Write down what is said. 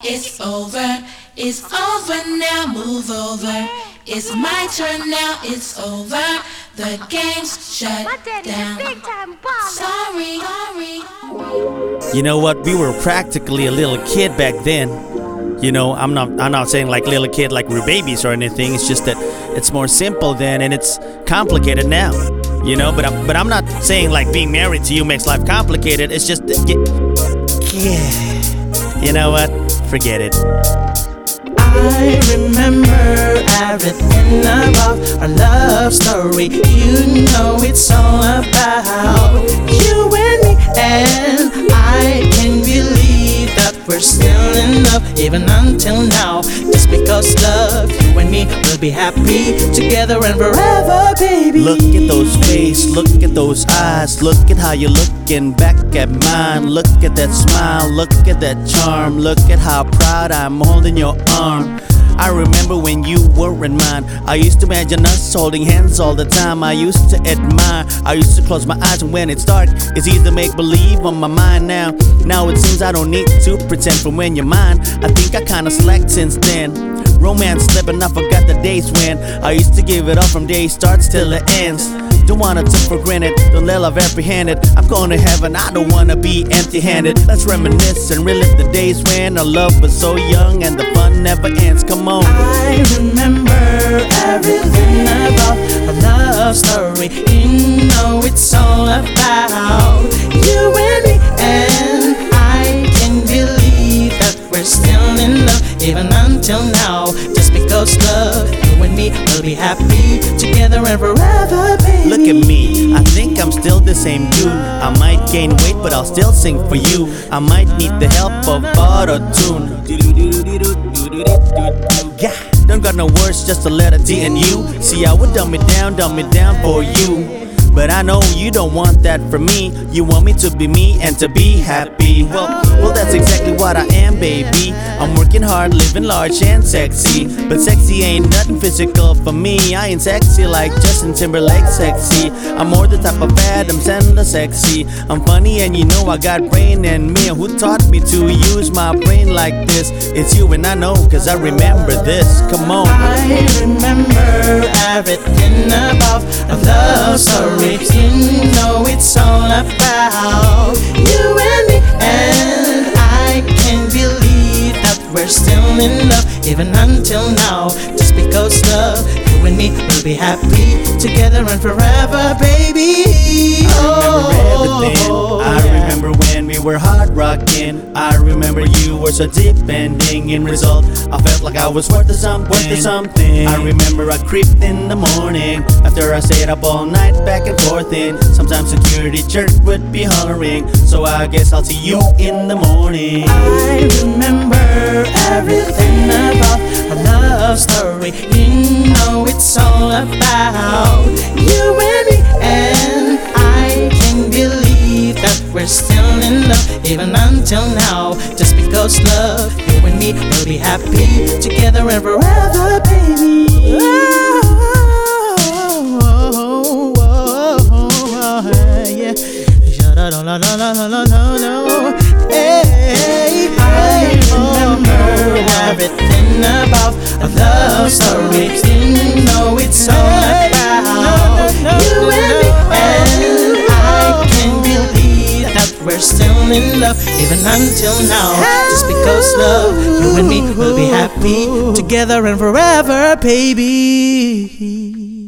It's over now, move over. It's my turn now, it's over. The game's shut down. Sorry. You know what? We were practically a little kid back then. You know, I'm not saying like little kid like we're babies or anything. It's just that it's more simple then and it's complicated now. You know, but I'm not saying like being married to you makes life complicated. It's just yeah. You know what? Forget it. I remember everything about our love story. You know it's all about you and me, and I can't believe that we're still in love even until now. Just because love, you and me will be happy together and forever, baby. Look at those face, look at those eyes, look at how you're looking back at mine. Look at that smile, look at that charm, look at how proud I'm holding your arm. I remember when you weren't mine. I used to imagine us holding hands all the time. I used to admire, I used to close my eyes, and when it's dark, it's easy to make believe on my mind now. Now it seems I don't need to pretend from when you're mine. I think I kinda slacked since then. Romance slipping, I forgot the days when I used to give it all from day starts till it ends. Don't wanna take for granted, don't let love apprehend it. I'm going to heaven, I don't wanna be empty-handed. Let's reminisce and relive the days when our love was so young and the fun never ends. Come on. I remember everything about our love story. You know it's all about you and me, and I can't believe that we're still in love even until now. Just because love, you and me will be happy together and forever, baby. Look at me, I think I'm still the same dude. I might gain weight, but I'll still sing for you. I might need the help of auto-tune. Yeah, don't got no words, just a letter D and U. See, I would dumb it down for you. But I know you don't want that from me. You want me to be me and to be happy. Well, that's exactly what I am, baby. I'm working hard, living large and sexy. But sexy ain't nothing physical for me. I ain't sexy like Justin Timberlake sexy. I'm more the type of Adam Sandler sexy. I'm funny and you know I got brain in me. Who taught me to use my brain like this? It's you and I know, cause I remember this. Come on. I remember everything about our love story. You know it's all about you and me, and I can't believe that we're still in love even until now. Just because love, you and me will be happy together and forever, baby. I remember when we were hard rocking. I remember you were so deep ending. In result, I felt like I was worth something. I remember I creeped in the morning after I stayed up all night back and forth in. Sometimes security church would be hollering, so I guess I'll see you in the morning. I remember everything about our love story. You know it's all about you and me, and I can't believe that we're still in love even until now. Just because love, you and me will be happy together and forever, baby. Yeah. I remember everything about our love story. You know it's all about you and me, and I can't believe that we're still in love even until now. Just because love, you and me will be happy together and forever, baby.